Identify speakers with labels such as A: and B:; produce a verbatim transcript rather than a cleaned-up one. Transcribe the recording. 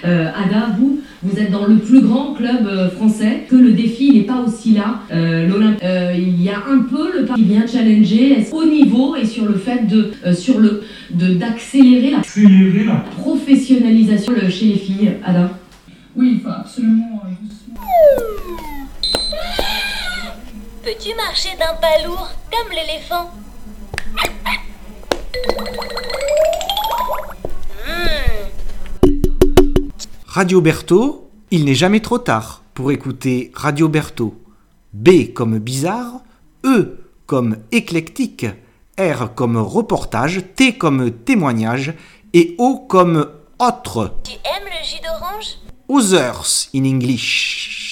A: Euh, Ada, vous, vous êtes dans le plus grand club euh, français, que le défi n'est pas aussi là. Euh, l'Olymp- euh, il y a un peu le qui vient challenger au niveau et sur le fait de, euh, sur le, de, d'accélérer la,
B: Accélérer la
A: professionnalisation chez les filles. Ada.
C: Oui, il faut absolument...
D: Peux-tu marcher d'un pas lourd, comme l'éléphant? mmh.
E: Radio Berthaud, il n'est jamais trop tard pour écouter Radio Berthaud. B comme bizarre, E comme éclectique, R comme reportage, T comme témoignage et O comme autre.
D: Tu aimes le jus d'orange?
E: Others in English.